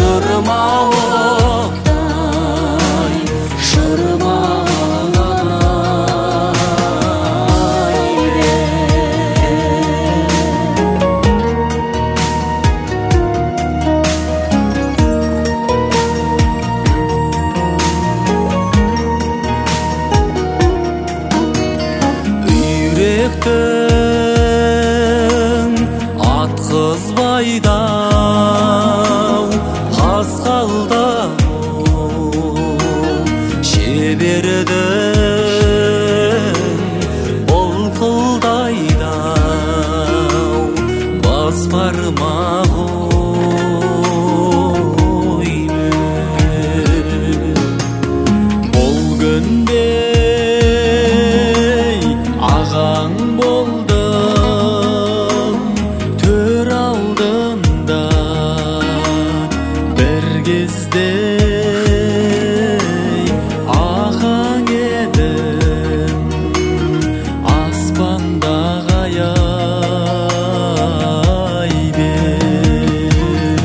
шырмауықтай шырмалғандай үйректің атқызбайдау қасқалдау шебердің бұлқылдайдау бас бармағы ол күнде ағаң болдым төр алдында бір кезде ағаң едім аспандағы ай бер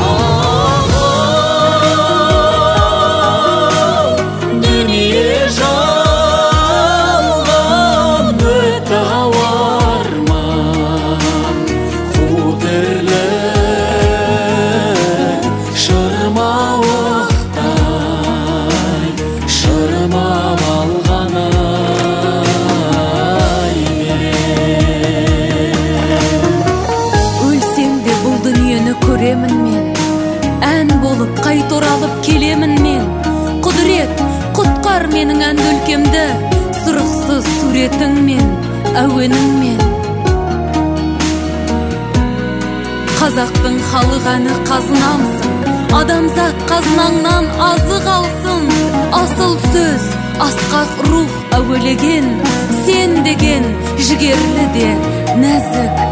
ағаң дүние жалған өтті ауарман қу тірлік шырмауықтай шырмап алған ай өлсем де бұл дүниені көремін мен, ән болып қайта оралып келемін мен. Құдірет, құтқар менің әнді өлкемді, сұрықсыз суретіңмен, әуеніңмен. Қазақтың халық әні қазынамсың, адамзат қазынаңнан азық алсын. Асыл сөз, асқақ рух әуелеген, сен деген жігерлі де нәзік